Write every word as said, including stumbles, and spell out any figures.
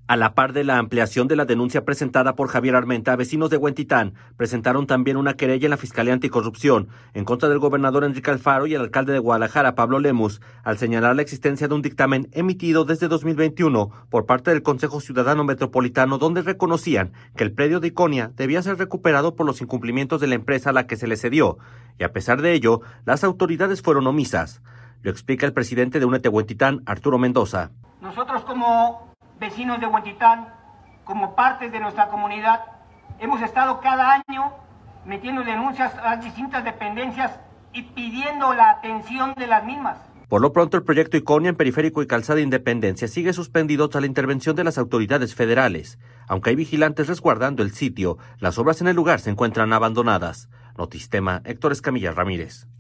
A la par de la ampliación de la denuncia presentada por Javier Armenta, vecinos de Huentitán presentaron también una querella en la Fiscalía Anticorrupción en contra del gobernador Enrique Alfaro y el alcalde de Guadalajara, Pablo Lemus, al señalar la existencia de un dictamen emitido desde dos mil veintiuno por parte del Consejo Ciudadano Metropolitano, donde reconocían que el predio de Iconia debía ser recuperado por los incumplimientos de la empresa a la que se le cedió, y a pesar de ello, las autoridades fueron omisas. Lo explica el presidente de Únete Huentitán, Arturo Mendoza. Nosotros como vecinos de Huentitán, como partes de nuestra comunidad, hemos estado cada año metiendo denuncias a las distintas dependencias y pidiendo la atención de las mismas. Por lo pronto, el proyecto Iconia en Periférico y Calzada Independencia sigue suspendido tras la intervención de las autoridades federales. Aunque hay vigilantes resguardando el sitio, las obras en el lugar se encuentran abandonadas. Notistema, Héctor Escamilla Ramírez.